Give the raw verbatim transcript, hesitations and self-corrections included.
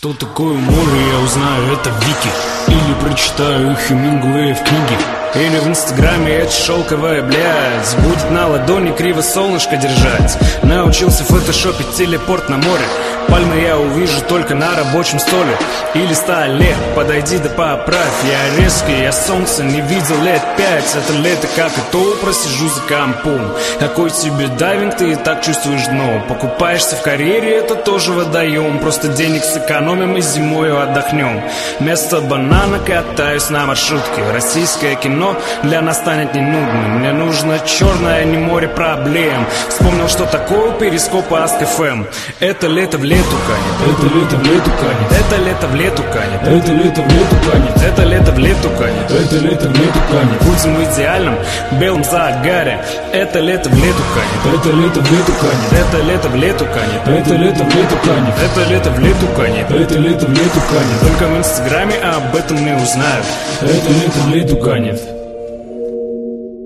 Что такое море, я узнаю это в Вики. Или прочитаю Хемингуэя в книге. Или в инстаграме эта шелковая, блядь, будет на ладони криво солнышко держать. Научился фотошопить телепорт на море. Пальмы я увижу только на рабочем столе. Или столе, подойди да поправь. Я резкий, я солнце не видел лет пять. Это лето как и то, просижу за компом. Какой тебе дайвинг, ты и так чувствуешь дно. Покупаешься в карьере, это тоже водоем. Просто денег сэкономим и зимою отдохнем. Вместо банана катаюсь на маршрутке. Российское кино для нас станет не нудным. Мне нужно черное, а не море проблем. Вспомнил, что такое перископ Ask эф эм. Это лето в лету канет. Это лето в лету канет. Это лето в лету канет. Это лето в лету канет. Это лето в лету канет. Это лето в лету канет. Будем идеальным, белым загаре. Это лето в лету канет. Это лето в лету канет. Это лето в лету канет. Это лето в лету канет. Это лето в лету канет. Это лето в лету канет. Только в инстаграме об этом не узнают. Это лето в лету канет.